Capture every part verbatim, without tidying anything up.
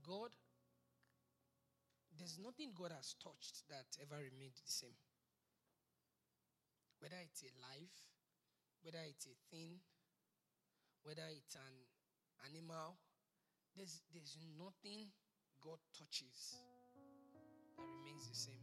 God, there's nothing God has touched that ever remained the same. Whether it's a life, whether it's a thing, whether it's an animal, there's, there's nothing God touches that remains the same.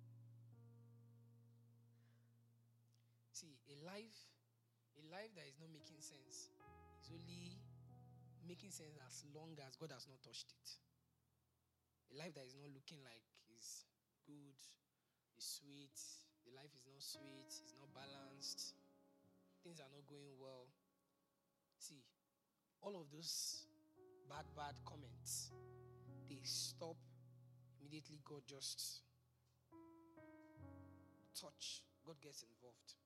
See, a life, a life that is not making sense is only making sense as long as God has not touched it. A life that is not looking like is good, is sweet, the life is not sweet, it's not balanced, things are not going well. See, all of those bad, bad comments, they stop immediately. God just touch, God gets involved.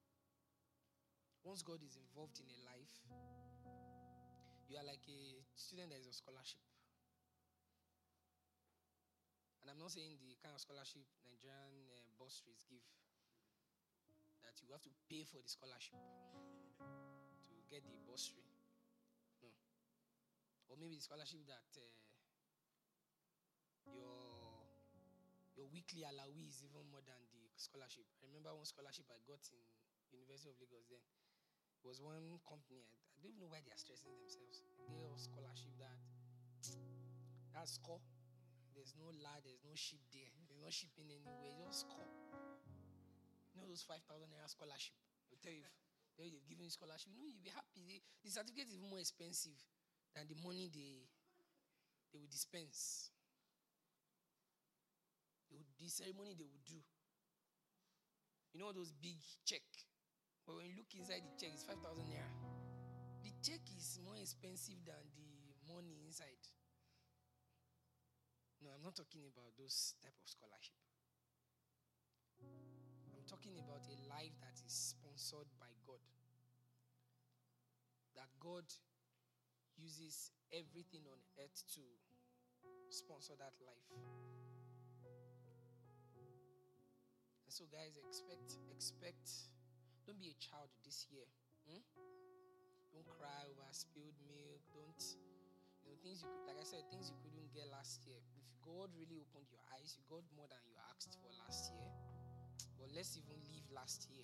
Once God is involved in a life, you are like a student that is on scholarship. And I'm not saying the kind of scholarship Nigerian uh, bursaries give, that you have to pay for the scholarship to get the bursary. No. Or maybe the scholarship that uh, your your weekly allowance is even more than the scholarship. I remember one scholarship I got in University of Lagos then. It was one company, I, I don't even know why they are stressing themselves. They gave us scholarship that, that score. There's no lad, there's no ship there. There's no shipping anywhere, just score. You know those five thousand naira scholarship? They'll tell you, tell you they've given you scholarship. You know, you'll be happy. They, the certificate is even more expensive than the money they, they will dispense. They would, the ceremony they would do. You know those big check? But when you look inside the check, it's five thousand naira. The check is more expensive than the money inside. No, I'm not talking about those type of scholarship. I'm talking about a life that is sponsored by God. That God uses everything on earth to sponsor that life. And so guys, expect, expect, don't be a child this year. Hmm? Don't cry over spilled milk. Don't, you know, things you could, like I said, things you couldn't get last year. If God really opened your eyes, you got more than you asked for last year. But let's even leave last year.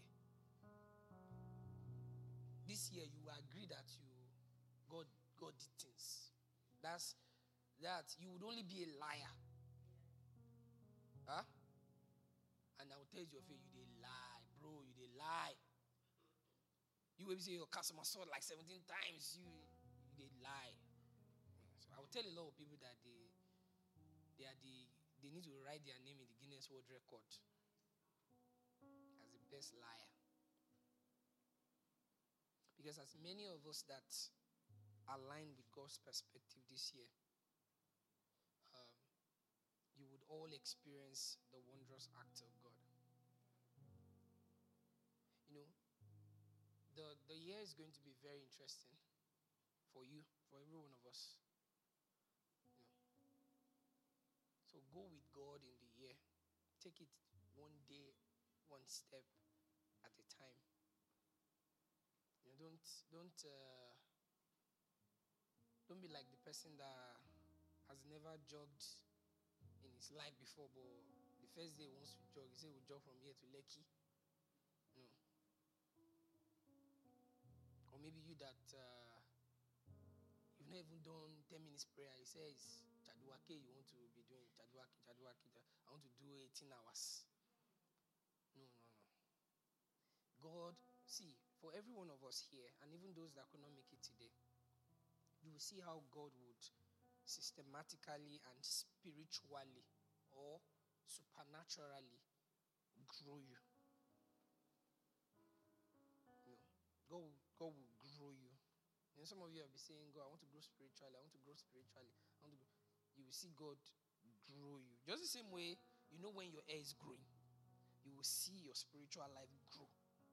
This year, you will agree that you, God, God did things. That's, that you would only be a liar. Huh? And I will tell you your face, you did lie, bro, you did lie. You will say your customer saw like seventeen times, you, you did lie. So I will tell a lot of people that they, they are the, they need to write their name in the Guinness World Record as the best liar. Because as many of us that align with God's perspective this year, um, you would all experience the wondrous act of God. You know, the, the year is going to be very interesting for you, for every one of us. You know. So go with God in the year. Take it one day, one step at a time. You know, don't don't uh, don't be like the person that has never jogged in his life before, but the first day he wants to jog, he said we'll jog from here to Lekki. No. Or maybe you that uh, you've never even done ten minutes prayer. He says Chaduake you want to be doing Chaduake, Chaduake. I want to do eighteen hours. No, no, no. God, see, for every one of us here, and even those that could not make it today, you will see how God would systematically and spiritually or supernaturally grow you. You know, God will, God will grow you. You know, some of you have been saying, God, I want to grow spiritually. I want to grow spiritually. I want to grow. You will see God grow you. Just the same way, you know, when your hair is growing, you will see your spiritual life grow.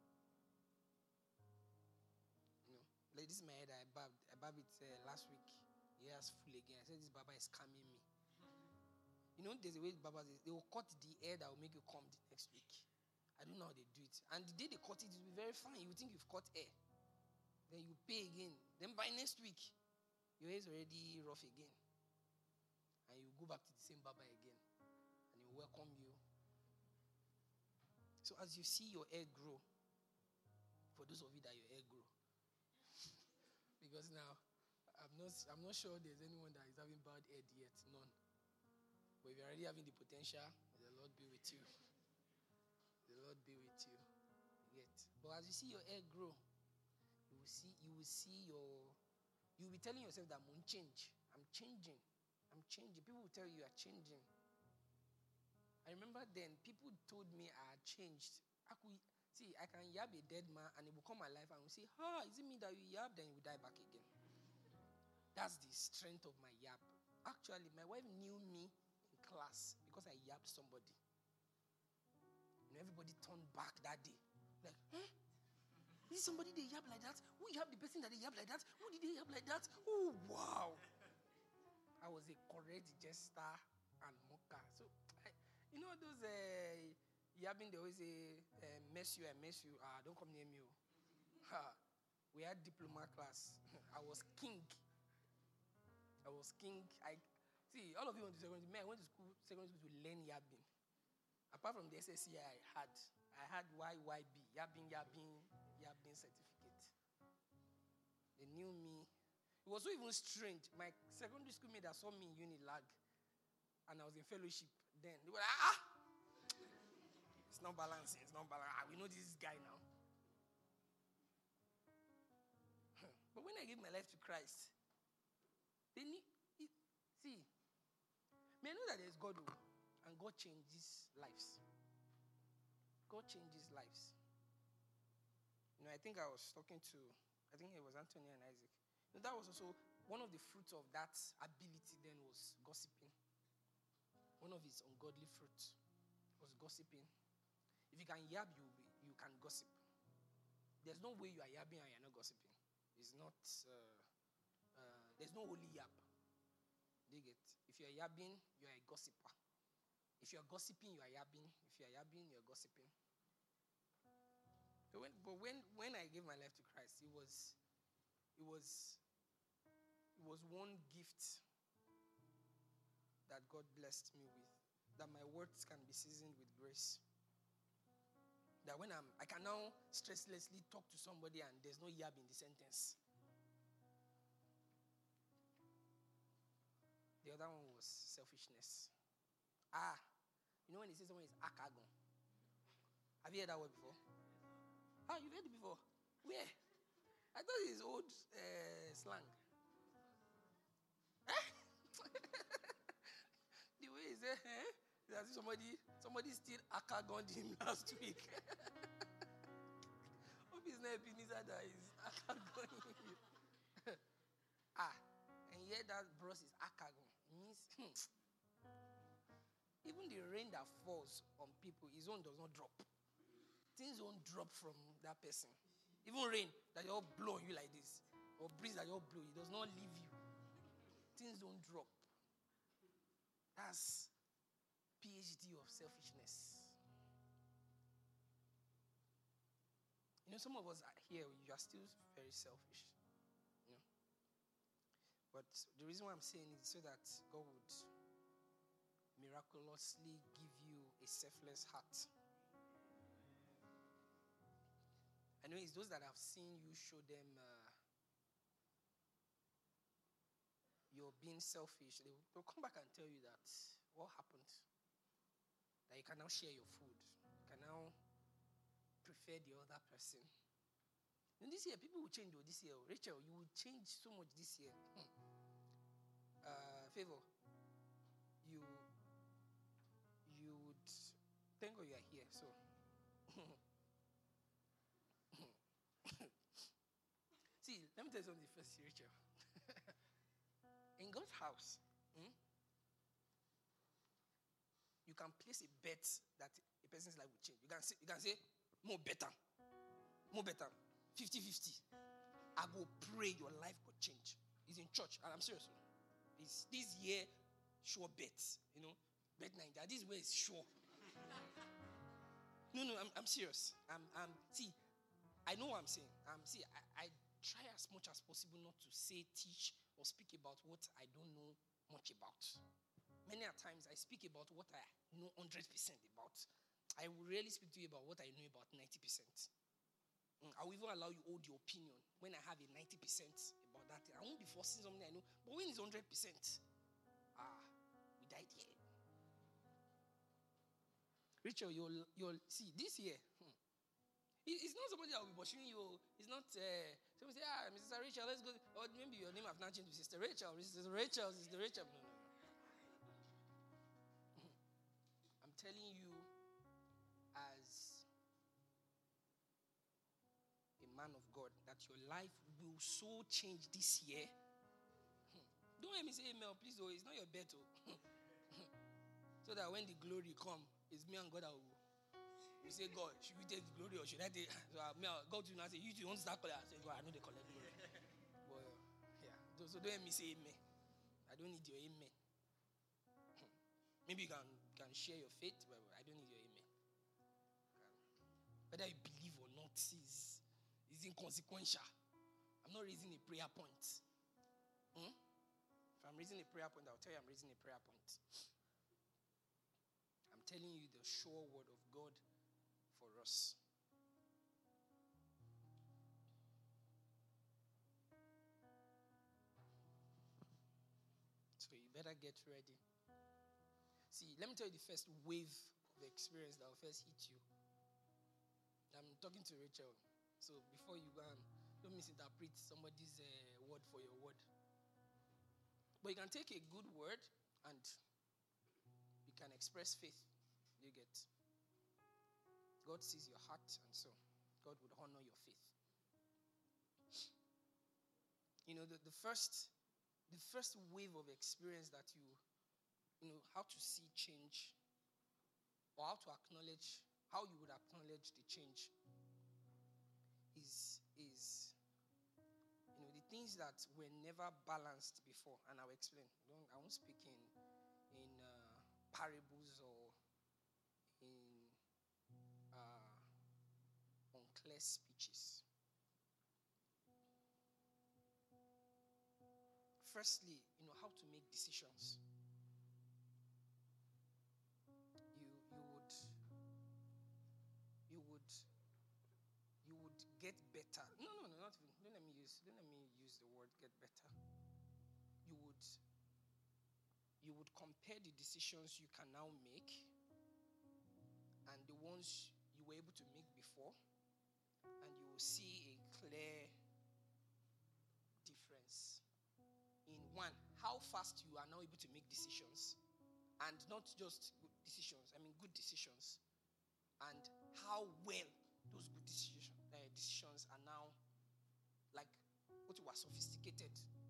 You know, like this is my head. I babbed, I babbed it uh, last week. The hair is full again. I said, this barber is scamming me. You know, there's a way barbers, they will cut the hair that will make you come the next week. I don't know how they do it. And the day they cut it, it will be very fine. You will think you've cut hair. Then you pay again. Then by next week, your hair is already rough again. go back to the same barber again. And he'll welcome you. So as you see your hair grow, for those of you that your hair grow, because now I'm not I'm not sure there's anyone that is having bad hair yet, none. But if you're already having the potential, the Lord be with you. The Lord be with you. Yet. But as you see your hair grow, you will see you will see your you'll be telling yourself that I'm going to change. I'm changing. I'm changing. People will tell you you are changing. I remember then people told me I had changed. I could see I can yab a dead man and he will come alive and will say, "Ah, is it me that you yab?" Then he will die back again. That's the strength of my yab. Actually, my wife knew me in class because I yabbed somebody. You know, everybody turned back that day. Like, eh? Is somebody they yab like that? Who yab the person that they yab like that? Who did they yab like that? Oh, wow. I was a correct jester and mocker. So, I, you know those uh, yabbing, they always say, uh, mess you, I mess you. Ah, don't come near me. Ha. We had diploma class. I was king. I was king. I See, all of you went to secondary school. Man, I went to school, secondary school to learn yabbing. Apart from the S S C I had, I had Y Y B, yabbing, yabbing, yabbing certificate. They knew me. It was so even strange. My secondary school mate that saw me in Unilag, and I was in fellowship. Then they were like, ah, it's not balancing. It's not balancing. Ah, we know this guy now. But when I gave my life to Christ, they need. It, see, may I know that there's God, and God changes lives. God changes lives. You know, I think I was talking to, I think it was Anthony and Isaac. You know, that was also one of the fruits of that ability then was gossiping. One of its ungodly fruits was gossiping. If you can yab, you you can gossip. There's no way you are yabbing and you're not gossiping. It's not, uh, uh, there's no holy yab. Dig it. If you're yabbing, you're a gossiper. If you're gossiping, you are yabbing. If you're yabbing, you're gossiping. So when, but when, when I gave my life to Christ, it was, it was, it was one gift that God blessed me with, that my words can be seasoned with grace. That when I'm, I can now stresslessly talk to somebody and there's no yab in the sentence. The other one was selfishness. Ah, you know when they say someone is akagon? Have you heard that word before? Ah, you've heard it before? Where? I thought it's old uh, slang. Eh? The way he said, eh? As if somebody, somebody still akagoned him last week. Hope it's not Ebenezer that is akagoning you. Ah, and yet that bros is akagon. It means, hmm, even the rain that falls on people, his own does not drop. Things don't drop from that person. Even rain that you all blow on you like this, or breeze that you all blow, it does not leave you. Things don't drop. That's PhD of selfishness. You know, some of us are here, you are still very selfish. You know? But the reason why I'm saying it is so that God would miraculously give you a selfless heart. I know it's those that have seen you show them uh, you're being selfish. They will, they'll come back and tell you that what happened. That you can now share your food. You can now prefer the other person. And this year, people will change. Oh, this year, Rachel, you will change so much this year. Hmm. Uh, Favor, you you would thank God you are here. So. See, let me tell you something first, Rachel. In God's house, hmm, you can place a bet that a person's life will change. You can say, you can say more better. More better. fifty-fifty. I will pray your life could change. It's in church, and I'm serious. It's this year, sure bets. You know, bet nine. This way is sure. No, no, I'm, I'm serious. I'm, I'm, see, I know what I'm saying. Um, see, I, I try as much as possible not to say, teach, or speak about what I don't know much about. Many a times I speak about what I know one hundred percent about. I will rarely speak to you about what I know about ninety percent. I will even allow you hold your opinion when I have a ninety percent about that thing. I won't be forcing something I know. But when it's one hundred percent, ah, we died here. Rachel, you'll, you'll see, this year, hmm, it's not somebody that will be pursuing you. It's not, uh, somebody say, ah, Missus Rachel, let's go. Or maybe your name have not changed to Sister Rachel. Sister Rachel, Sister Rachel. No, no, no. I'm telling you, as a man of God, that your life will so change this year. Hmm. Don't let me say amen, please. Oh, it's not your bet. Oh. So that when the glory come, it's me and God that will. We say, God, should we take the glory or should I take? So uh, me, God will not say, you two want to start calling. I say, God, I know they collect glory. But uh, yeah, so, so don't let me say amen. I don't need your amen. Maybe you can, can share your faith, but I don't need your amen. Whether you believe or not is, is inconsequential. I'm not raising a prayer point. Hmm? If I'm raising a prayer point, I'll tell you I'm raising a prayer point. I'm telling you the sure word of God for us. So you better get ready. See, let me tell you the first wave of experience that will first hit you. I'm talking to Rachel. So before you go and don't misinterpret somebody's uh, word for your word. But you can take a good word and you can express faith. You get. God sees your heart, and so God would honor your faith. You know, the, the first the first wave of experience that you, you know, how to see change or how to acknowledge, how you would acknowledge the change is, is you know, the things that were never balanced before. And I'll explain. Don't, I won't speak in, in uh, parables or in uh, unclear speeches. Firstly, you know, how to make decisions. You you would you would you would get better. No, no, no, not even. Don't let me use don't let me use the word get better. You would you would compare the decisions you can now make and the ones you were able to make before, and you will see a clear difference in one, how fast you are now able to make decisions, and not just good decisions, I mean good decisions, and how well those good decision, uh, decisions are now, like, what you are sophisticated.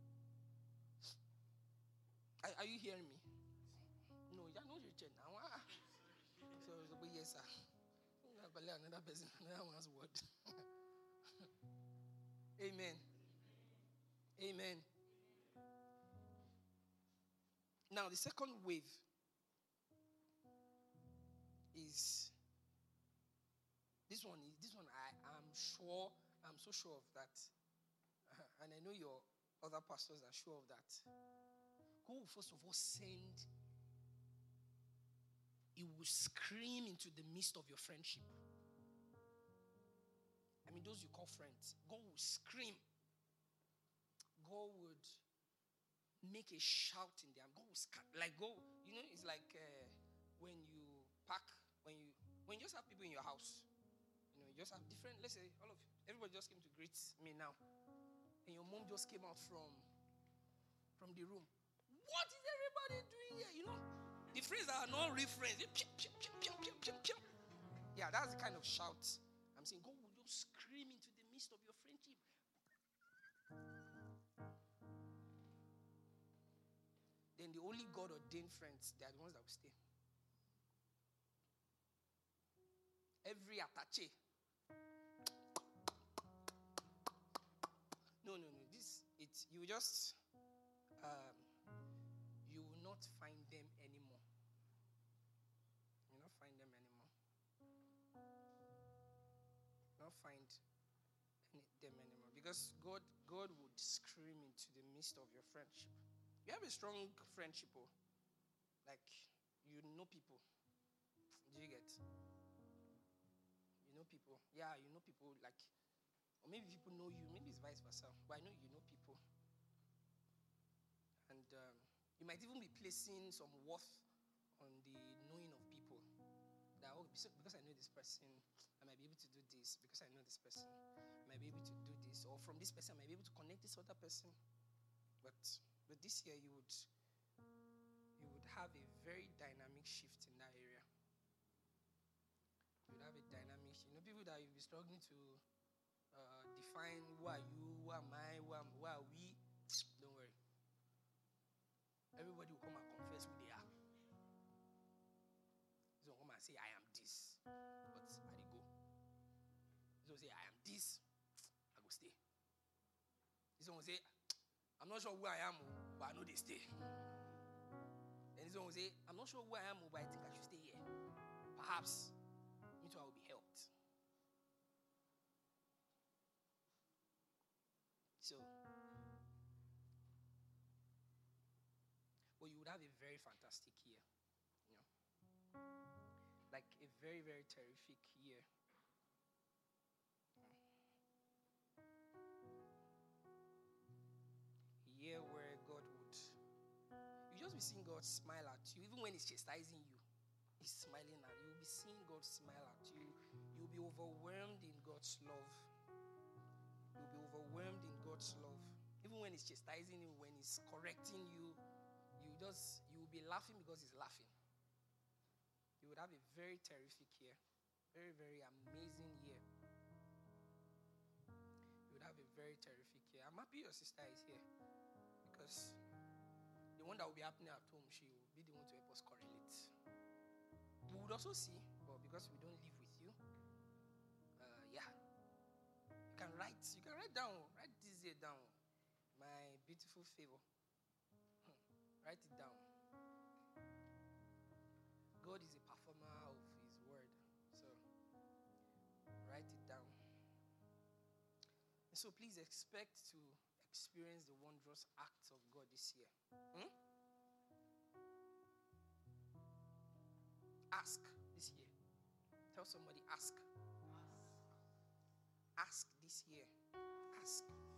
Are, are you hearing me? No, you're not Richard now. So, but yes, sir. Another person, another one's word. Amen. Amen. Now, the second wave is this one. Is this one? I am sure. I'm so sure of that, and I know your other pastors are sure of that. Who will first of all send? It will scream into the midst of your friendship. I mean, those you call friends. God will scream. God would make a shout in them. God will scat, like go. You know, it's like uh, when you pack, when you when you just have people in your house. You know, you just have different. Let's say all of everybody just came to greet me now, and your mom just came out from from the room. What is everybody doing here? You know, the friends that are not real friends. They, pium, pium, pium, pium, pium, pium, pium. Yeah, that's the kind of shout I'm saying. God will just scream into the midst of your friendship. Then the only God ordained friends, they are the ones that will stay. Every attache. No, no, no. This it's you just um, you will not find them anymore. You will not find them anymore. You will not find any, them anymore. Because God God would scream into the midst of your friendship. You have a strong friendship. Oh. Like, you know people. Do you get? You know people. Yeah, you know people. Like, or maybe people know you. Maybe it's vice versa. But I know you know people. And um, you might even be placing some worth on the knowing of people. That, oh, because I know this person, I might be able to do this. Because I know this person, I might be able to do this. Or from this person, I might be able to connect this other person. But but this year, you would you would have a very dynamic shift in that area. You would have a dynamic shift. You know, people that you'll be struggling to uh, define who are you, who am I, who, am, who are we. Don't worry. Everybody will come and confess who they are. They will come and say, I am this. But I dey go. They will say, I am this. I go stay. This one will say, I'm not sure who I am, but I know they stay. Then this one will say, I'm not sure who I am, but I think I should stay here. Perhaps, me too, I will be helped. So, well, you would have a very fantastic year. You know, like a very, very terrific year. Year where God would, you just be seeing God smile at you, even when He's chastising you. He's smiling at you. You'll be seeing God smile at you. You'll be overwhelmed in God's love. You'll be overwhelmed in God's love. Even when He's chastising you, when He's correcting you, you just you will be laughing because He's laughing. You would have a very terrific year, very, very amazing year. You would have a very terrific year. I'm happy your sister is here. Because the one that will be happening at home, she will be the one to help us correlate. We would also see, but because we don't live with you, uh, yeah. You can write, you can write down, write this year down. My beautiful favor. Hmm. Write it down. God is a performer of His word. So, write it down. And so please expect to experience the wondrous acts of God this year. Hmm? Ask this year. Tell somebody, ask. Ask this year. Ask.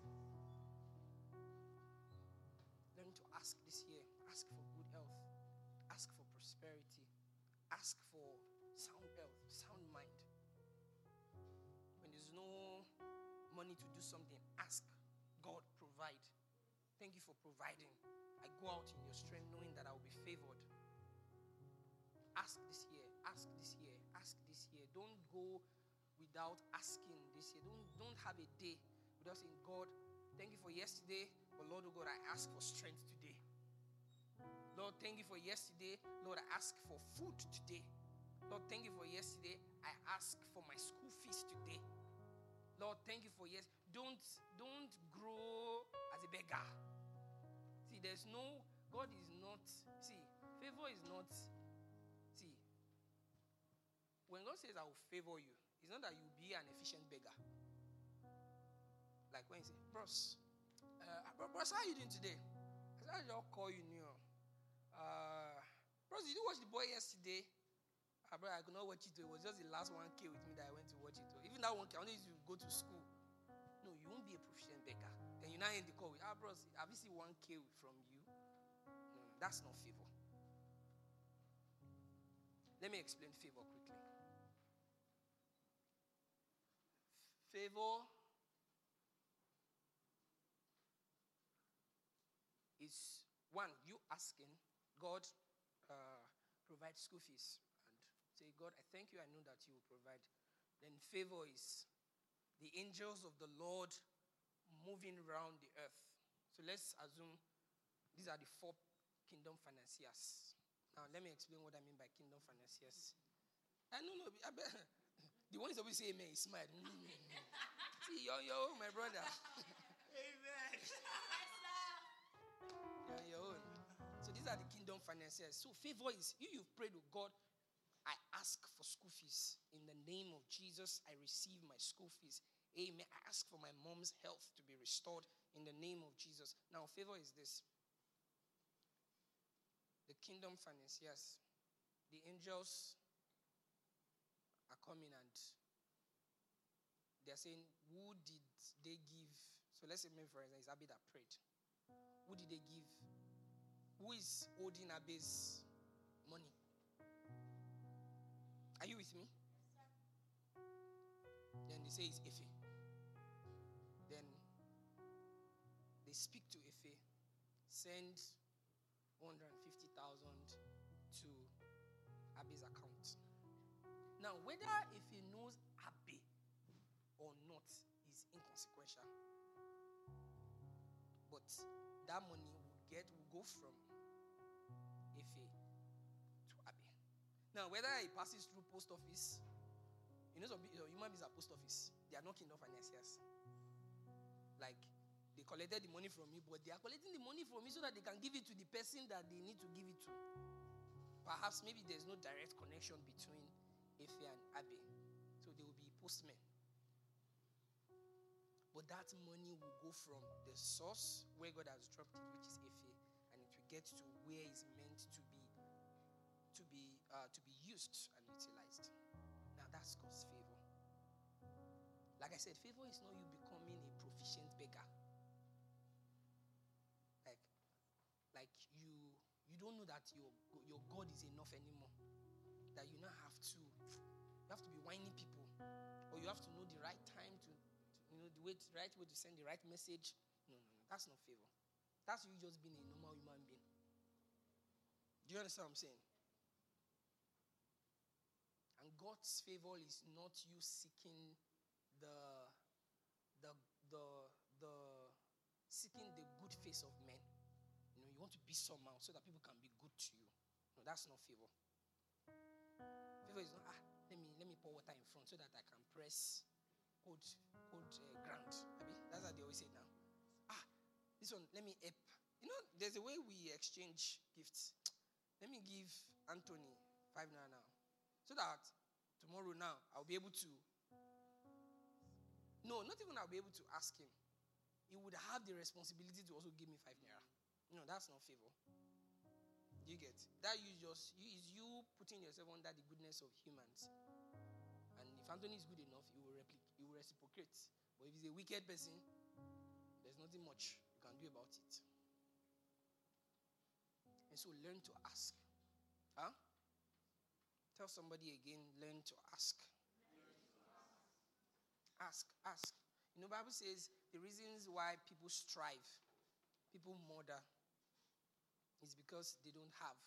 Learn to ask this year. Ask for good health. Ask for prosperity. Ask for sound health, sound mind. When there's no money to do something, ask. God, provide. Thank you for providing. I go out in your strength knowing that I will be favored. Ask this year. Ask this year. Ask this year. Don't go without asking this year. Don't, don't have a day without saying, God, thank you for yesterday, but Lord, oh God, I ask for strength today. Lord, thank you for yesterday. Lord, I ask for food today. Lord, thank you for yesterday. I ask for my school fees today. Lord, thank you for yes. Don't, don't grow as a beggar. See, there's no, God is not, see, favor is not, see, when God says I will favor you, it's not that you'll be an efficient beggar. Like when you say, bros, uh, bros, how are you doing today? I said, I'll call you new. Uh, bros, did you watch The Boy yesterday? Uh, bro, I could not watch it. It was just the last one K with me that I went to watch it. Even that one K, I only used to go to school. No, you won't be a proficient beggar. Then you now end the call with, ah, bros, have you seen one K from you? No, no, that's not favor. Let me explain favor quickly. Favor is, one, you asking God uh, provide school fees. Say, God, I thank you. I know that you will provide. Then favor is the angels of the Lord moving around the earth. So let's assume these are the four kingdom financiers. Now, let me explain what I mean by kingdom financiers. I don't know. I bet, the ones that always say amen, smile. See, you're your own, my brother. Amen. You're your own. So these are the kingdom financiers. So favor is, you, you've prayed with God, I ask for school fees. In the name of Jesus, I receive my school fees. Amen. I ask for my mom's health to be restored in the name of Jesus. Now, favor is this. the kingdom financiers, the angels are coming and they're saying, who did they give? So let's say, maybe for instance, it's Abby that prayed. Who did they give? Who is holding Abby's money? Are you with me? Then they say it's Efe. Then they speak to Efe, send one hundred fifty thousand to Abby's account. Now, whether Efe knows Abby or not is inconsequential. But that money will get will go from Efe to Abby. Now, whether it passes through post office, you know, some you know, human beings are post office. They are not kingdom financiers. Like, they collected the money from me, but they are collecting the money from me so that they can give it to the person that they need to give it to. Perhaps maybe there's no direct connection between Efe and Abby. So they will be postmen. But that money will go from the source where God has dropped it, which is Efe, and it will get to where it's meant to be to be uh, to be used and utilized. Now that's God's favor. Like I said, favor is not you becoming a proficient beggar. Like, like you you don't know that your your God is enough anymore. That you now have to you have to be whining people, or you have to know the right time to, to you know the way the right way to send the right message. No, no, no, that's not favor. That's you just being a normal human being. Do you understand what I'm saying? And God's favor is not you seeking the the the the seeking the good face of men. You know, you want to be somehow so that people can be good to you. No, that's not favor. Favor is not, ah, let me let me pour water in front so that I can press cold cold uh, ground. I mean, that's how they always say now. Ah, this one, let me help. You know, there's a way we exchange gifts. Let me give Anthony five naira now, so that tomorrow now I'll be able to. No, not even I'll be able to ask him. He would have the responsibility to also give me five naira. No, that's not favor. You get that? You just you, is you putting yourself under the goodness of humans. And if Anthony is good enough, he will replicate, he will reciprocate. But if he's a wicked person, there's nothing much you can do about it. And so learn to ask. Huh? Tell somebody again, learn to ask. Ask, ask. You know, Bible says the reasons why people strive, people murder, is because they don't have.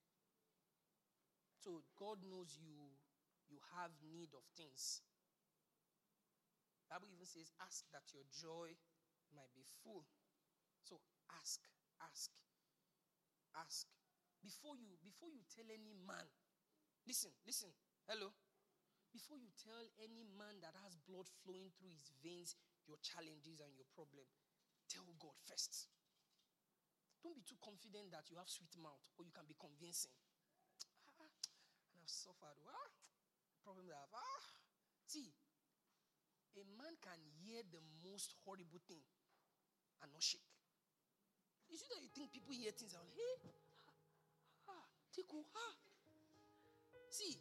So God knows you, you have need of things. The Bible even says, ask that your joy might be full. So ask, ask, ask. Before you, before you tell any man, listen, listen, hello. Before you tell any man that has blood flowing through his veins, your challenges and your problem, tell God first. Don't be too confident that you have sweet mouth or you can be convincing. Ah, and I've suffered. Ah, problem that I've. Ah. See, a man can hear the most horrible thing and not shake. You see that you think people hear things and like, hey, ah, take oh, ah. See,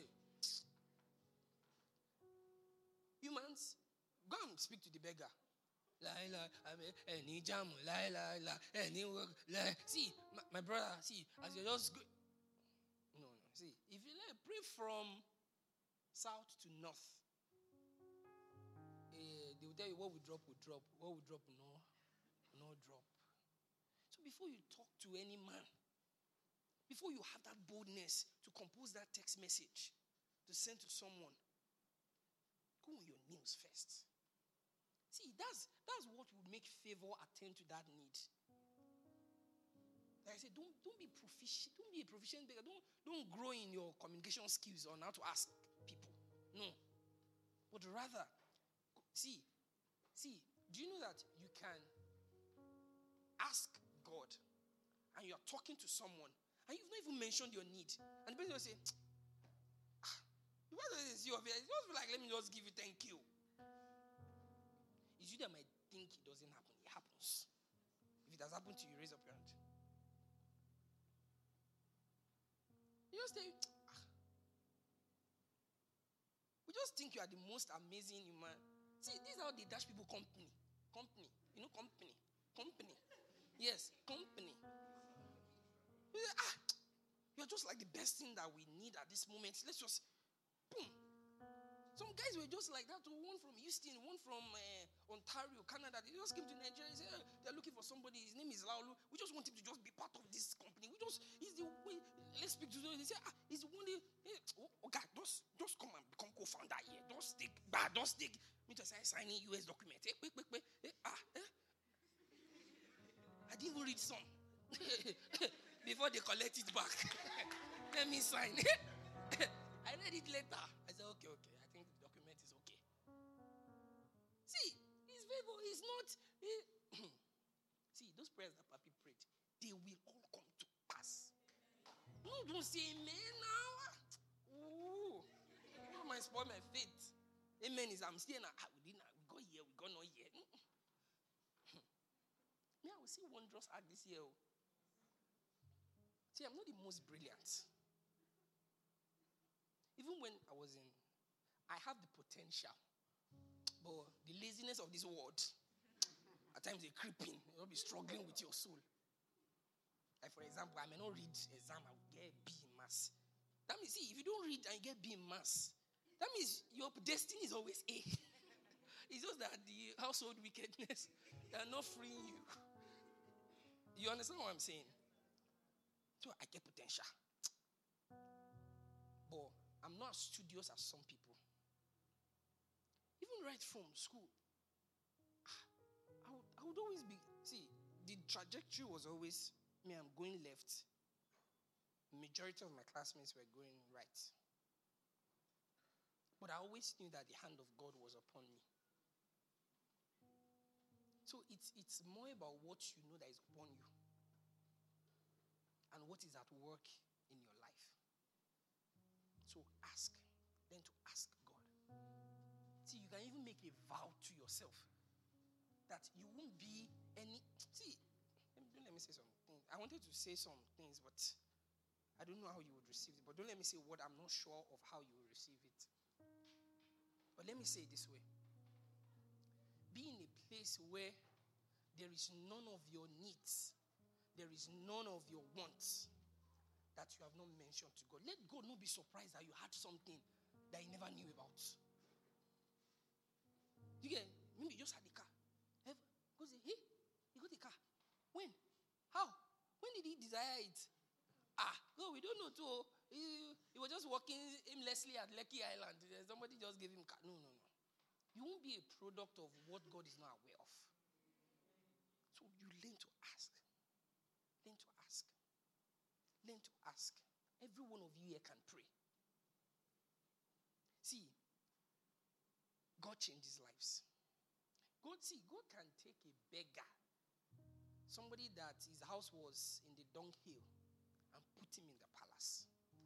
humans, go and speak to the beggar. Lie, lie, any jam, lie, lie, lie, any work, lie. See, my, my brother, see, as you just go. No, no, see, if you like, pray from south to north, uh, they will tell you what will drop, will drop, what will drop, no, no drop. So before you talk to any man, before you have that boldness to compose that text message to send to someone, go on your knees first. See, that's that's what would make favor attend to that need. Like I said, don't don't be proficient, don't be a proficient beggar. Don't don't grow in your communication skills on how to ask people. No. But rather, see, see, do you know that you can ask God and you're talking to someone and you've not even mentioned your need. And the person will say, ah, the person is you, just feel like, let me just give you thank you. It's you that might think it doesn't happen. It happens. If it has happened to you, raise up your hand. just tell you, we just think you are the most amazing human. See, this is how they dash people company. Company. You know, company. Company. Yes, company. Ah, you're just like the best thing that we need at this moment. Let's just, boom. Some guys were just like that. One from Houston, one from uh, Ontario, Canada. They just came to Nigeria and said, hey, they're looking for somebody. His name is Laulu. We just want him to just be part of this company. We just, he's the way. Let's speak to them. They say, ah, he's the one. They, hey, oh, oh, God, just, just come and become co-founder here. Don't stick, bah, don't stick. Me to say signing U S documents. Hey, quick, quick, quick. Hey, ah, eh. I didn't even read some. Before they collect it back. Let me sign. I read it later. I said, okay, okay. I think the document is okay. See, his favor is not. He, see, those prayers that Papi prayed, they will all come to pass. No, don't say amen now. Ooh. You might spoil my faith. Amen is I'm still now. We didn't we got here, we got not here. Me, I will see wondrous act this year. See, I'm not the most brilliant. Even when I was in, I have the potential. But the laziness of this world, at times they creep in. You'll be struggling with your soul. Like, for example, I may not read exam, I will get B in maths. That means, see, if you don't read and you get B in maths, that means your destiny is always A. It's just that the household wickedness, they are not freeing you. You understand what I'm saying? So I get potential. But I'm not as studious as some people. Even right from school, I would, I would always be, see, the trajectory was always, me, I'm going left. Majority of my classmates were going right. But I always knew that the hand of God was upon me. So it's, it's more about what you know that is upon you and what is at work in your life. So ask. Then to ask God. See, you can even make a vow to yourself that you won't be any... See, let me, let me say something. I wanted to say some things, but I don't know how you would receive it. But don't let me say what I'm not sure of how you will receive it. But let me say it this way. Be in a place where there is none of your needs, there is none of your wants that you have not mentioned to God. Let God not be surprised that you had something that he never knew about. You get, maybe you just had a car. Go say, hey, he got a car. When? How? When did he desire it? Ah, no, we don't know too. He, he was just walking aimlessly at Lekki Island. Somebody just gave him car. No, no, no. You won't be a product of what God is not aware of. So you learn to ask. Learn to ask. Learn to ask. Every one of you here can pray. See, God changes lives. God, see, God can take a beggar, somebody that his house was in the dunghill, and put him in the palace.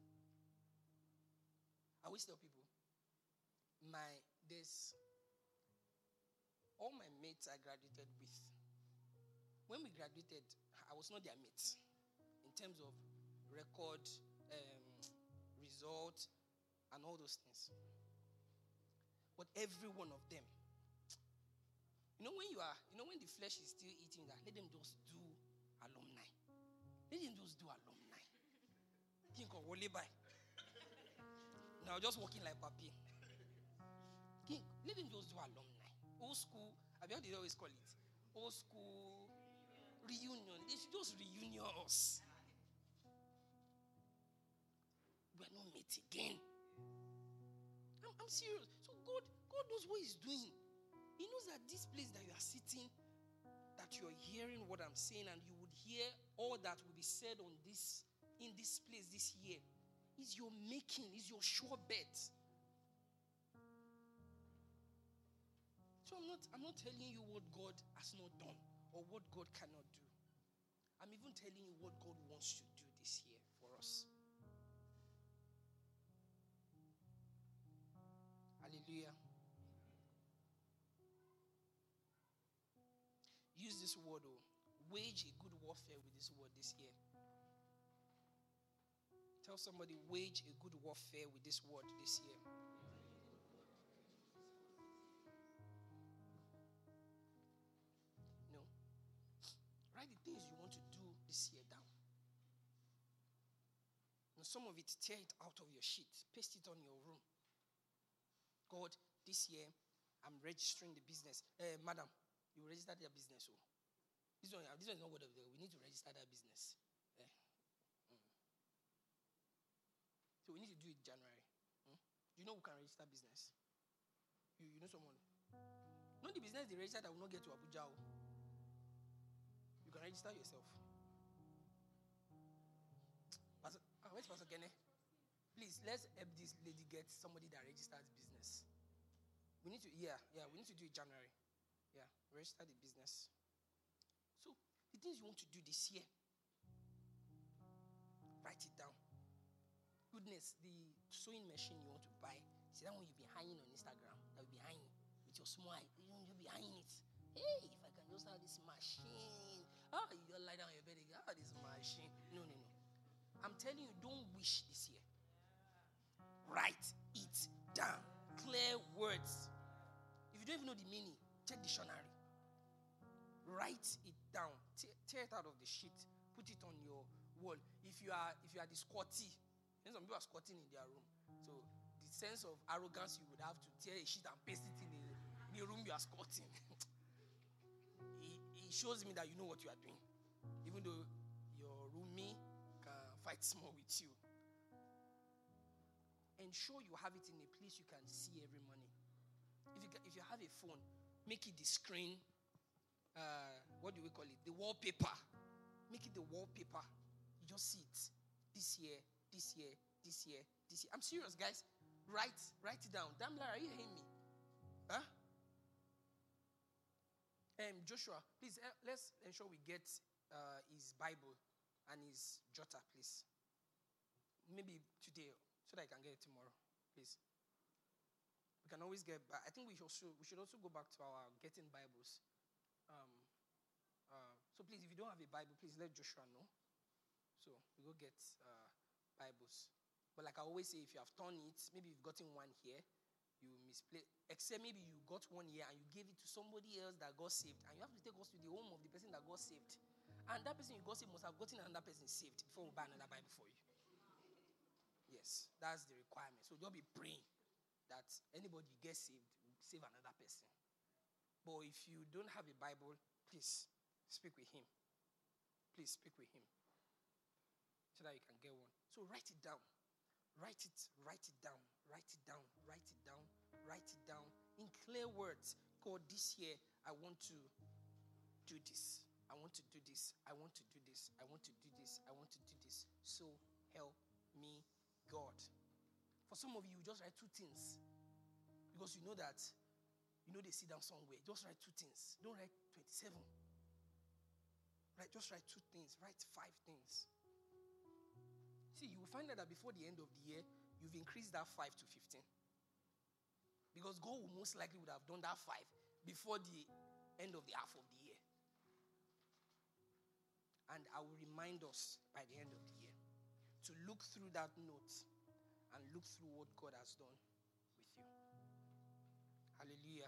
I always tell people, my there's all my mates I graduated with. When we graduated, I was not their mates in terms of record, um, result, and all those things. But every one of them, you know when you are, you know when the flesh is still eating that, let them just do alumni. Let them just do alumni. Think of Wole Bai. Now just walking like Papi. Let them just do alumni. Old school, I mean, how do they always call it? Old school reunion. They should just reunion us. We are not met again. I'm, I'm serious. So God, God knows what he's doing. He knows that this place that you are sitting, that you are hearing what I'm saying, and you would hear all that will be said on this, in this place this year, is your making, is your sure bet. So I'm not, I'm not telling you what God has not done or what God cannot do. I'm even telling you what God wants to do this year for us. Hallelujah. Use this word, oh, wage a good warfare with this word this year. Tell Tell somebody, wage a good warfare with this word this year. No. Write the things you want to do this year down. Now, some of it, tear it out of your sheet. Paste it on your room. God, this year, I'm registering the business. Uh, madam, you registered your business. Oh. This one, this one is not word of the day. We need to register that business. Yeah. Mm. So we need to do it January. Mm? Do you know who can register business? You, you know someone? Not the business they register that will not get to Abuja. Oh. You can register yourself. Pastor, ah, where's Pastor Kene? Please, let's help this lady get somebody that registers business. We need to, yeah, yeah, we need to do it January. Yeah, register the business. So, the things you want to do this year, write it down. Goodness, the sewing machine you want to buy, see that one you'll be hanging on Instagram, that will be hanging with your smile. You'll be hanging it. Hey, if I can just have this machine. Ah, you just lie down on your bed again. Ah, this machine. No, no, no. I'm telling you, don't wish this year. Write it down. Clear words. If you don't even know the meaning, check dictionary. Write it down. Tear, tear it out of the sheet. Put it on your wall. If you are if you are the squatty, you know some people are squatting in their room. So the sense of arrogance you would have to tear a sheet and paste it in the, in the room you are squatting. it, it shows me that you know what you are doing. Even though your roomie can fight small with you. Ensure you have it in a place you can see every morning. If you, if you have a phone, make it the screen. Uh, what do we call it? The wallpaper. Make it the wallpaper. You just see it. This year, this year, this year, this year. I'm serious, guys. Write, write it down. Damn, Lara, are you hearing me? Huh? Um, Joshua, please, uh, let's ensure we get uh, his Bible and his jotter, please. Maybe today, so that I can get it tomorrow, please. We can always get back. I think we should also, we should also go back to our getting Bibles. Um, uh, so please, if you don't have a Bible, please let Joshua know. So we go get uh, Bibles. But like I always say, if you have torn it, maybe you've gotten one here, you misplaced. Except maybe you got one here and you gave it to somebody else that got saved, and you have to take us to the home of the person that got saved. And that person you got saved must have gotten another person saved before we buy another Bible for you. Yes, that's the requirement. So don't be praying that anybody gets saved will save another person. But if you don't have a Bible, please speak with him. Please speak with him so that you can get one. So write it down. Write it, write it down, write it down, write it down, write it down in clear words. God, this year I want to do this. I want to do this. I want to do this. I want to do this. I want to do this. So help me, God. For some of you, just write two things. Because you know that, you know they sit down somewhere. Just write two things. Don't write twenty-seven. Right, just write two things. Write five things. See, you will find out that before the end of the year, you've increased that five to fifteen. Because God will most likely would have done that five before the end of the half of the year. And I will remind us by the end of the year to look through that note and look through what God has done with you. Hallelujah.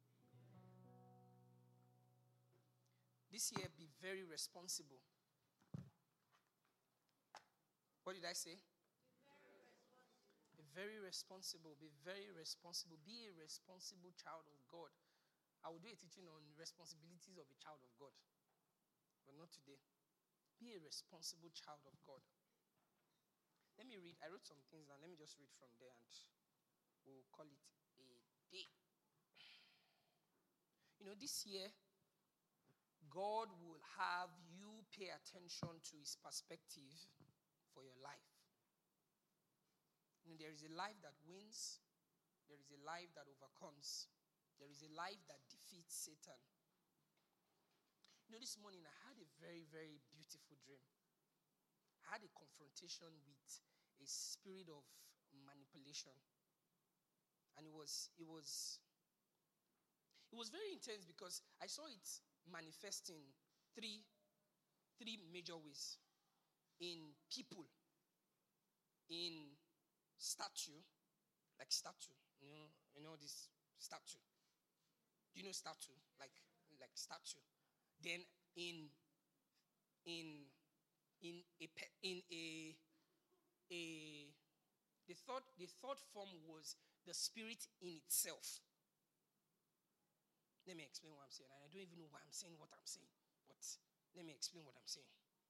This year, be very responsible. What did I say? Be very responsible. Be very responsible. Be a responsible child of God. I will do a teaching on responsibilities of a child of God, but not today. Be a responsible child of God. Let me read. I wrote some things down. Let me just read from there and we'll call it a day. You know, this year, God will have you pay attention to his perspective for your life. You know, there is a life that wins. There is a life that overcomes. There is a life that defeats Satan. You know, this morning I had a very, very beautiful dream. I had a confrontation with a spirit of manipulation. And it was, it was, it was very intense because I saw it manifest in three, three major ways. In people, in statue, like statue, you know, you know this statue. Do you know statue? Like like statue. Then in in in a in a a the third the third form was the spirit in itself. Let me explain what I'm saying. And I don't even know why I'm saying what I'm saying, but let me explain what I'm saying.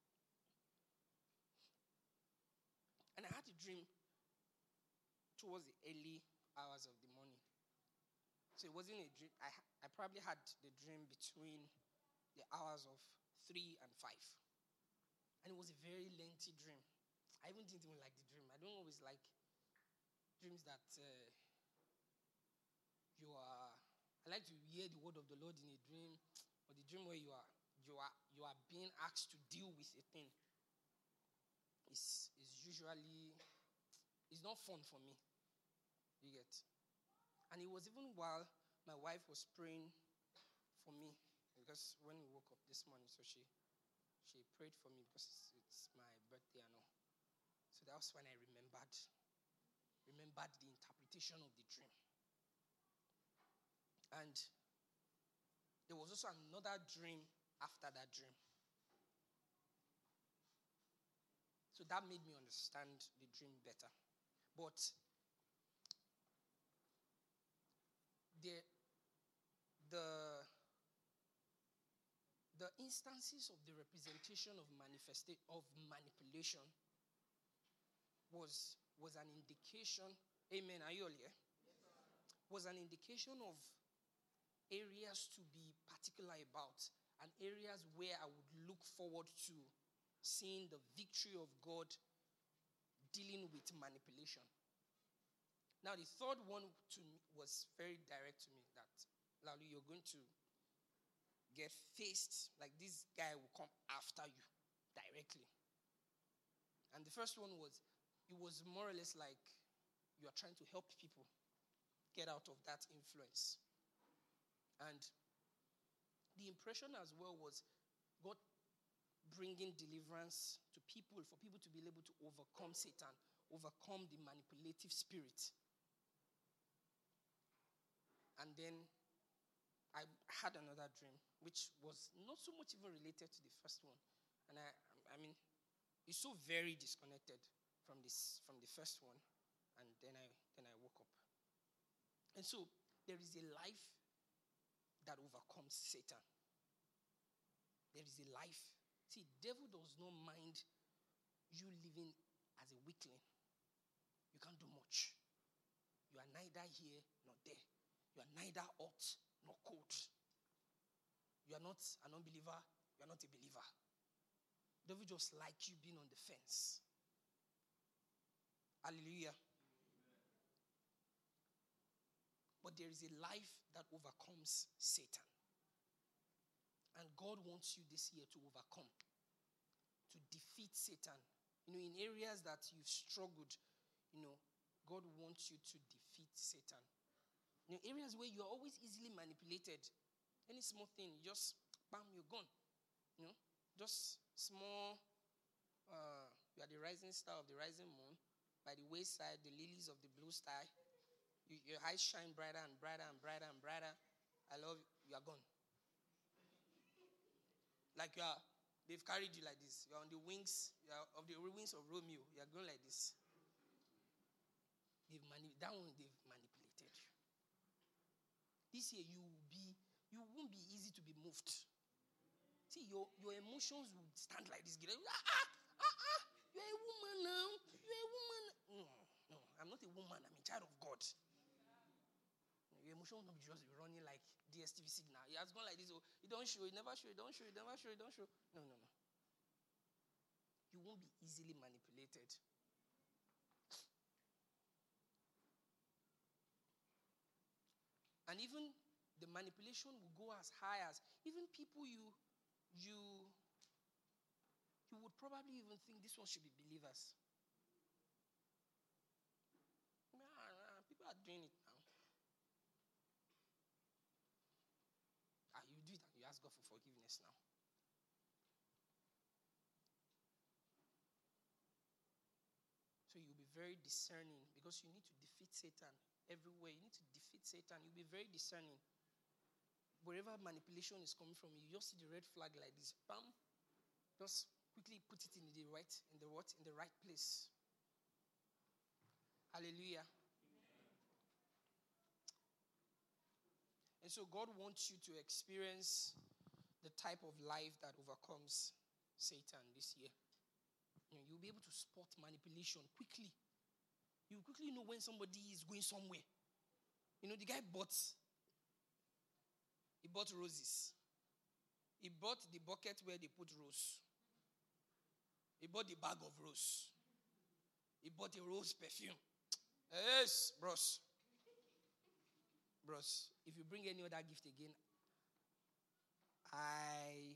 And I had a dream towards the early hours of the morning. So it wasn't a dream. I, I probably had the dream between the hours of three and five. And it was a very lengthy dream. I even didn't even like the dream. I don't always like dreams that uh, you are... I like to hear the word of the Lord in a dream, or the dream where you are you are you are being asked to deal with a thing. It's is usually it's not fun for me. You get. And it was even while my wife was praying for me, because when we woke up this morning, so she she prayed for me because it's my birthday and all. So that was when I remembered remembered the interpretation of the dream. And there was also another dream after that dream. So that made me understand the dream better. But the the the instances of the representation of manifestation of manipulation was was an indication. Amen. Are you all here? Was an indication of areas to be particular about, and areas where I would look forward to seeing the victory of God dealing with manipulation. Now, the third one to me was very direct to me, that, Lalu, you're going to get faced, like this guy will come after you directly. And the first one was, it was more or less like you are trying to help people get out of that influence. And the impression as well was God bringing deliverance to people, for people to be able to overcome Satan, overcome the manipulative spirit. And then I had another dream, which was not so much even related to the first one. And I, I mean, it's so very disconnected from this, from the first one. And then I, then I woke up. And so there is a life that overcomes Satan. There is a life. See, devil does not mind you living as a weakling. You can't do much. You are neither here nor there. You are neither hot nor cold. You are not an unbeliever. You are not a believer. Devil just like you being on the fence. Hallelujah. But there is a life that overcomes Satan. And God wants you this year to overcome, to defeat Satan. You know, in areas that you've struggled, you know, God wants you to defeat Satan. You know, areas where you're always easily manipulated. Any small thing, just, bam, you're gone. You know, just small, uh, you are the rising star of the rising moon. By the wayside, the lilies of the blue sky. You, your eyes shine brighter and brighter and brighter and brighter. I love you. You are gone. Like you are, they've carried you like this. You are on the wings, you are of the wings of Romeo. You are going like this. They've mani- that one they've manipulated you. This year you will be, you won't be easy to be moved. See, your, your emotions will stand like this. Ah, ah, ah, ah. You're a woman now. You're a woman. No, no, I'm not a woman. I'm a child of God. Your emotion will not be just running like D S T V signal. It has gone like this. Oh, you don't show, you never show, you don't show, you never show, you don't show. No, no, no. You won't be easily manipulated. And even the manipulation will go as high as even people you you you would probably even think this one should be believers. Nah, nah, people are doing it now. Ah, you do it and you ask God for forgiveness now. So you'll be very discerning because you need to defeat Satan everywhere. You need to defeat Satan. You'll be very discerning. Wherever manipulation is coming from, you just see the red flag like this. Bam. Just quickly put it in the right, in the what? In the right place. Hallelujah. And so God wants you to experience the type of life that overcomes Satan this year. You know, you'll be able to spot manipulation quickly. You quickly know when somebody is going somewhere. You know, the guy bought, he bought roses. He bought the bucket where they put rose. He bought the bag of rose. He bought a rose perfume. Yes, bros. Bros, if you bring any other gift again, I...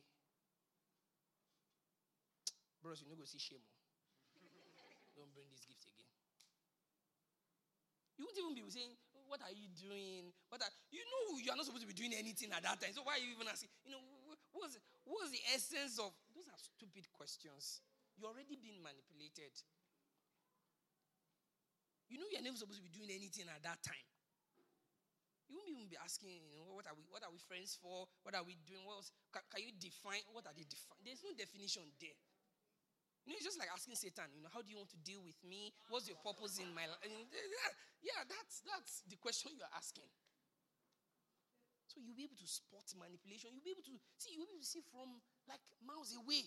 Bros, you no go see shame. Don't bring this gift again. You won't even be saying, what are you doing? What are... You know you are not supposed to be doing anything at that time. So why are you even asking? You know, what's, what's the essence of... Those are stupid questions. You're already being manipulated. You know you're never supposed to be doing anything at that time. You won't even be asking, you know, what are we what are we friends for? What are we doing? What else? Can, can you define, what are they define? There's no definition there. You know, it's just like asking Satan, you know, how do you want to deal with me? What's your purpose in my life? Yeah, that's, that's the question you're asking. So you'll be able to spot manipulation. You'll be able to see, you'll be able to see from like miles away.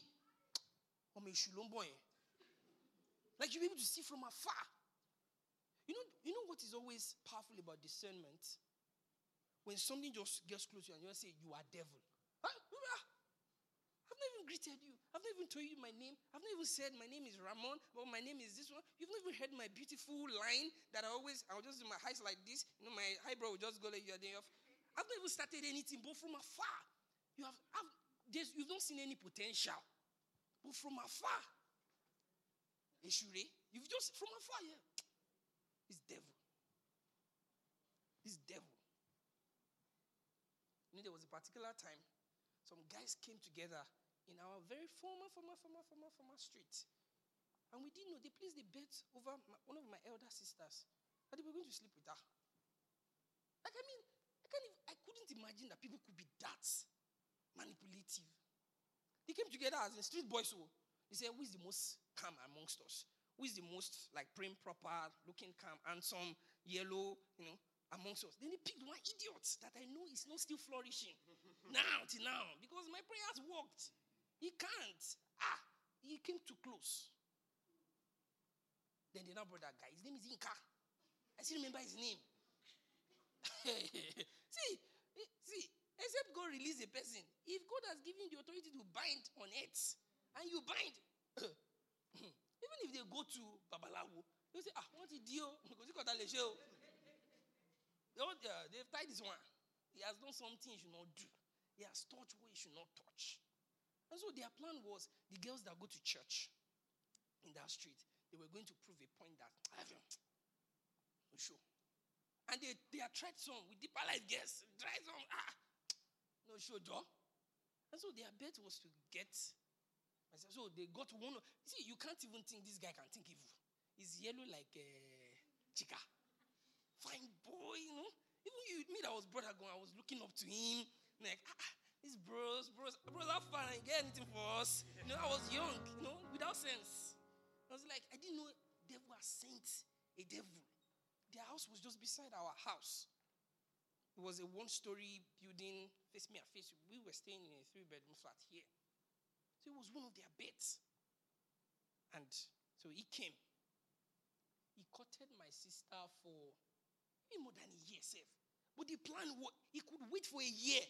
Like you'll be able to see from afar. You know, you know what is always powerful about discernment? When something just gets close to you and you say, you are devil. Huh? I've not even greeted you. I've not even told you my name. I've not even said my name is Ramon, but my name is this one. You've not even heard my beautiful line that I always, I'll just do my eyes like this. You know, my eyebrow will just go like your day off. I've not even started anything, but from afar, you have, I've, you've not seen any potential. But from afar, Eshure, you've just, from afar, yeah. This devil. This devil. You know, there was a particular time, some guys came together in our very former, former, former, former, former street. And we didn't know, they placed a bet over my, one of my elder sisters that they were going to sleep with her. Like, I mean, I can't even, I couldn't imagine that people could be that manipulative. They came together as a street boys. So they said, who is the most calm amongst us? Who is the most, like, prim, proper, looking calm, handsome, yellow, you know, amongst us? Then they picked one idiot that I know is not still flourishing now till now because my prayers worked. He can't. Ah, he came too close. Then they now brought that guy. His name is Inka. I still remember his name. see, see, except God release a person. If God has given you the authority to bind on earth, and you bind, even if they go to Babalawo, they say, ah, what did you do? They've tied this one. He has done something he should not do. He has touched what he should not touch. And so their plan was the girls that go to church in that street, they were going to prove a point that I have no show. And they, they had tried some with deeper life girls. Tried some, ah, no show, Joe. And so their bet was to get. So they got one. See, you can't even think this guy can think evil. He's yellow like a uh, chica. Fine boy, you know. Even you, me that was brother going, I was looking up to him. Like, ah, these bros, bros, bros, how far and get anything for us? You know, I was young, you know, without sense. I was like, I didn't know devil has sent a devil. Their house was just beside our house. It was a one-story building, face me and face you. We were staying in a three-bedroom flat here. So it was one of their beds. And so he came. He courted my sister for more than a year, safe. But the plan was he could wait for a year.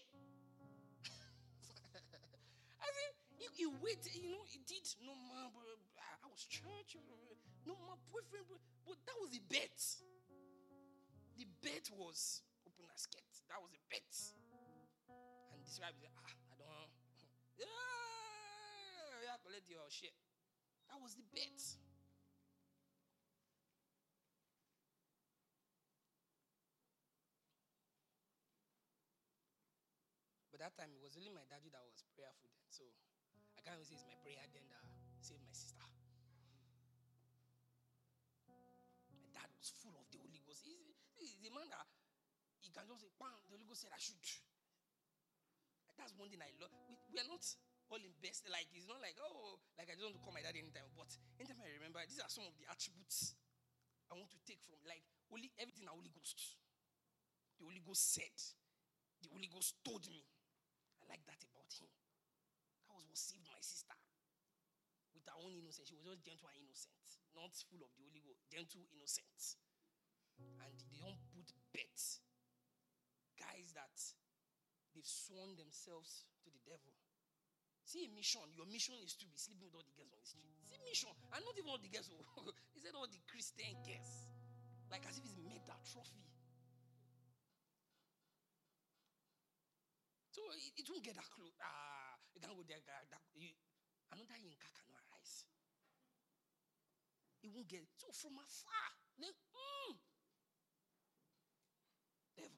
I think he, he waited, you know, he did no more. I was church, no more boyfriend, but, but that was a bet. The bet was open a skirt. That was a bet. And this guy said, ah, I don't. Yeah, yeah, collect your shit. That was the bet. That time, it was only my daddy that was prayerful then. So, I can't even say it's my prayer then that saved my sister. was full of the Holy Ghost. He's, he's the man that he can just say, bam, the Holy Ghost said I should. That's one thing I love. We, we are not all in best. Like, it's not like, oh, like I just want to call my dad anytime. But anytime I remember, these are some of the attributes I want to take from, like, only everything the Holy Ghost. The Holy Ghost said. The Holy Ghost told me. I like that about him. That was what saved my sister. With her own innocence. She was just gentle and innocent. Not full of the Holy Ghost. Gentle, innocent. And they don't put bets. Guys that they've sworn themselves to the devil. See a mission. Your mission is to be sleeping with all the girls on the street. See mission. And not even all the girls. He said all the Christian girls. Like as if it's made that trophy. So it, it won't get that close. Ah, you can't go there. That, you, another Yinka cannot arise. It won't get. So from afar, then, mm, devil.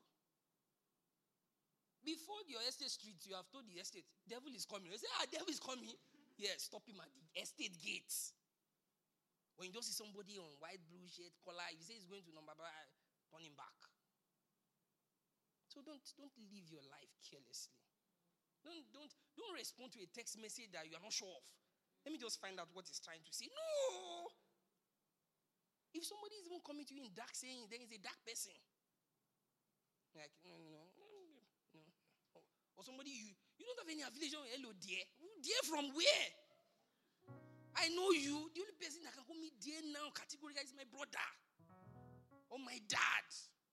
Before your estate street, you have told the estate, devil is coming. You say, ah, devil is coming. Yeah, stop him at the estate gates. When you just see somebody on white, blue shirt, collar, if you say he's going to number, turn him back. So don't, don't live your life carelessly. Don't, don't, don't respond to a text message that you are not sure of. Let me just find out what he's trying to say. No! If somebody is even coming to you in dark saying, then he's a dark person. Like, no, no, no, no. Or, or somebody, you, you don't have any affiliation with hello, dear. Dear from where? I know you. The only person that can call me dear now categorically is my brother. Or my dad.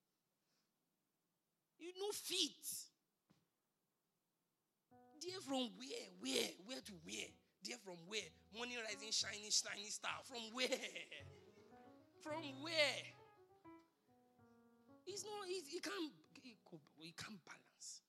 You know feet. Dear from where? Where? Where to where? Dear from where? Morning rising, shining, shining star. From where? From where? It's not, it's, it can't, it can't balance.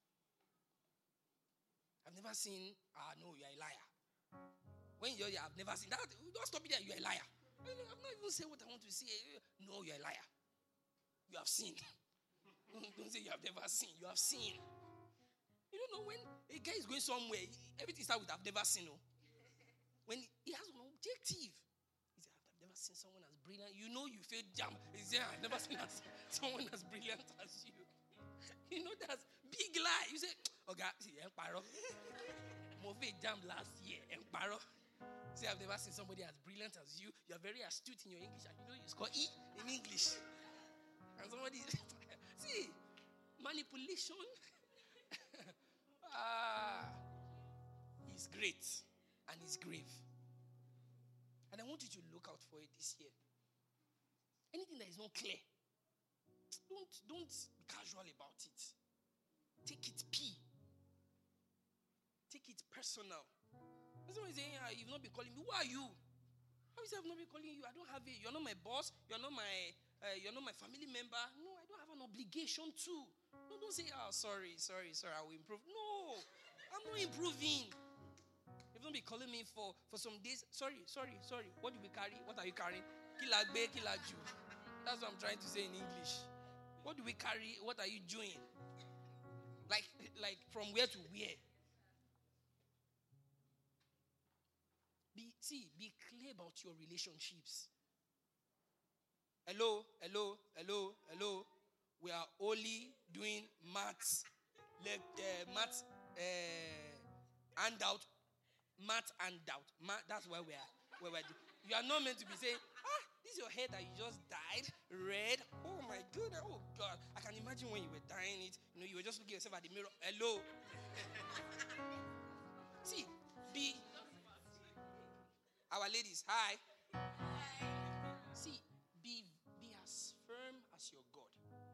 I've never seen, ah, no, you're a liar. When you're, I've never seen that. Don't stop it there, you're a liar. I'm not even saying what I want to say. No, you're a liar. You have seen. Don't say you have never seen. You have seen. You don't know when a guy is going somewhere, everything starts with I've never seen. No. When he has an objective, he says, I've never seen someone as brilliant. You know you feel jam. He says, I've never seen someone as brilliant as you. You know that's big lie. You say, okay, see, Emparo. Move jam last year, Emparo. Say, I've never seen somebody as brilliant as you. You are very astute in your English, and you know you score E in English. And somebody, see, manipulation ah, is great and is grave. And I want you to look out for it this year. Anything that is not clear, don't, don't be casual about it. Take it P. Take it personal. Someone is saying, ah, you've not been calling me. Who are you? How is I've not been calling you? I don't have it. You're not my boss. You're not my uh, you're not my family member. No, I don't have an obligation to. No, don't say, oh, sorry, sorry, sorry, I will improve. No, I'm not improving. You've not been calling me for, for some days. Sorry, sorry, sorry. What do we carry? What are you carrying? Kilagbe, kilaju. That's what I'm trying to say in English. What do we carry? What are you doing? Like, like from where to where? Be, see, be clear about your relationships. Hello, hello, hello, hello. We are only doing maths, like uh, maths uh, handout, math handout. Math, that's where we are. Where we are. You are not meant to be saying, ah, this is your hair that you just dyed red. Oh my goodness, oh God. I can imagine when you were dyeing it. You know, you were just looking at yourself at the mirror. Hello. See, be our ladies. Hi. Hi. See, be be as firm as your God.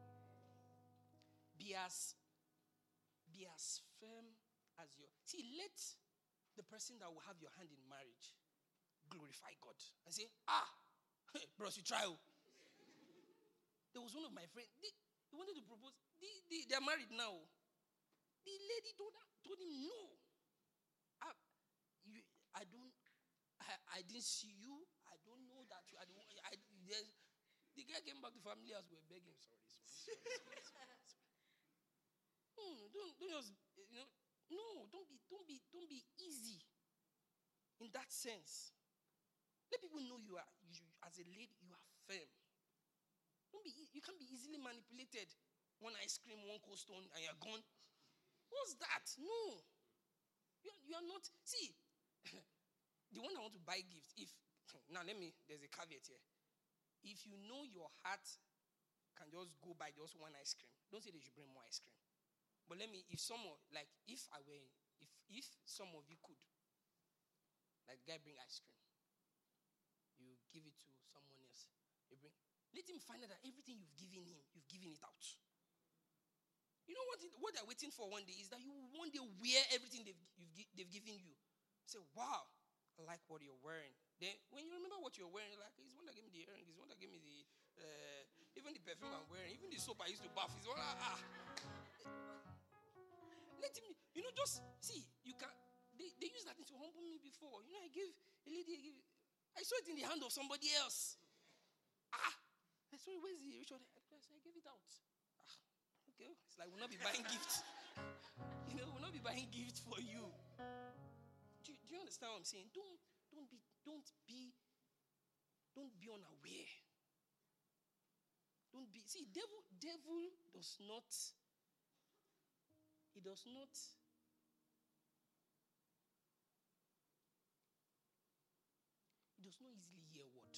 Be as be as firm as your. See, let the person that will have your hand in marriage glorify God and say, ah, bros, you try. There was one of my friends. They, they wanted to propose. They, they, they are married now. The lady told, told him no. I, you, I don't. I, I didn't see you. I don't know that you. I don't. I, the guy came back to family house. We were begging. Sorry, sorry, sorry, sorry, sorry, sorry. Hmm, don't don't just you know. No, don't be don't be don't be easy. In that sense, let people know you are you, as a lady. You are firm. manipulated. One ice cream, one cold stone, and you're gone. What's that? No. You are, you are not. See, the one I want to buy gift, if, now let me, there's a caveat here. If you know your heart can just go buy just one ice cream, don't say they should bring more ice cream. But let me, if someone, like, if I were, if if some of you could, like, guy bring ice cream, you give it to someone else, you bring, let him find out that everything you've given him, you've given it out. You know what? It, what they're waiting for one day is that you one day wear everything they've you've, they've given you. Say, wow, I like what you're wearing. Then when you remember what you're wearing, like, he's one that gave me the earring, he's one that gave me the, uh, even the perfume I'm wearing, even the soap I used to bath, he's one, ah, ah. Let him, you know, just, see, you can, they, they use that thing to humble me before. You know, I gave a lady, I, gave, I saw it in the hand of somebody else. Ah, I saw it, where's the Richard? I gave it out. Okay, it's like we'll not be buying gifts. You know, we'll not be buying gifts for you. Do, you. do you understand what I'm saying? Don't, don't be, don't be, don't be unaware. Don't be. See, devil, devil does not. He does not. He does not easily hear word.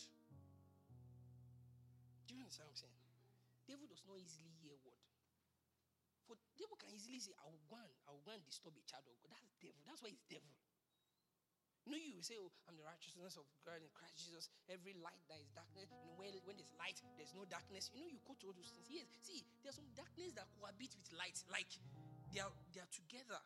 Do you understand what I'm saying? Devil does not easily hear word. For devil can easily say, I will go and, I will go and disturb a child of God. That's devil. That's why it's devil. You know, you will say, oh, I'm the righteousness of God in Christ Jesus. Every light that is darkness, you know, when, when there's light, there's no darkness. You know, you quote all those things. Yes, see, there's some darkness that cohabit with light. Like, they are, they are together.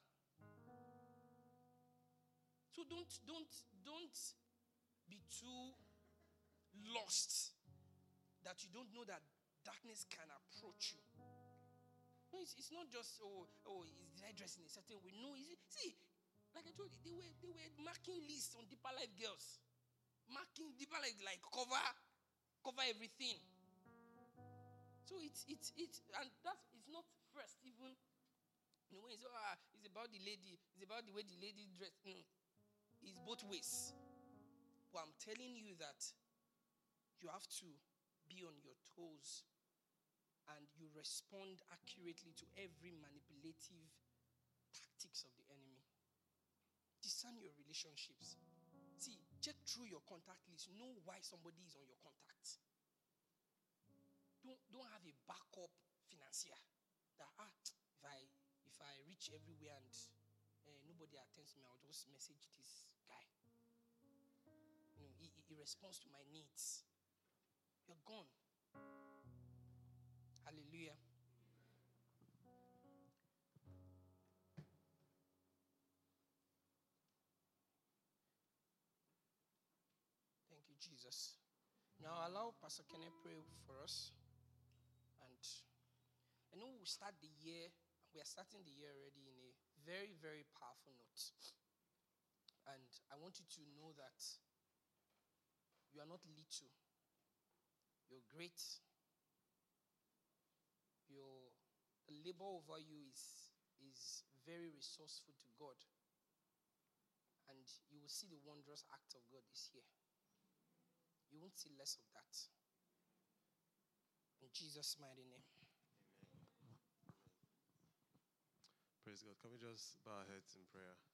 So don't, don't, don't be too lost that you don't know that darkness can approach you. No, it's, it's not just, oh, oh, did I dress in a certain way? No, is it, see, like I told you, they were they were marking lists on Deeper Life girls. Marking Deeper Life, like cover, cover everything. So it's, it's, it's, and that's, it's not first even, you know, when it's, ah, it's about the lady, it's about the way the lady dressed. No, it's both ways. But I'm telling you that you have to be on your toes and you respond accurately to every manipulative tactics of the enemy. Discern your relationships. See, check through your contact list. Know why somebody is on your contact. Don't, don't have a backup financier that, ah, if I if I reach everywhere and uh, nobody attends me, I'll just message this guy. You know, he, he responds to my needs. You're gone. Hallelujah. Thank you, Jesus. Now allow Pastor Kenneth pray for us. And I know we'll start the year, we are starting the year already in a very, very powerful note. And I want you to know that you are not little. You're great. Your the labor over you is, is very resourceful to God. And you will see the wondrous act of God this year. You won't see less of that. In Jesus' mighty name. Amen. Praise God. Can we just bow our heads in prayer?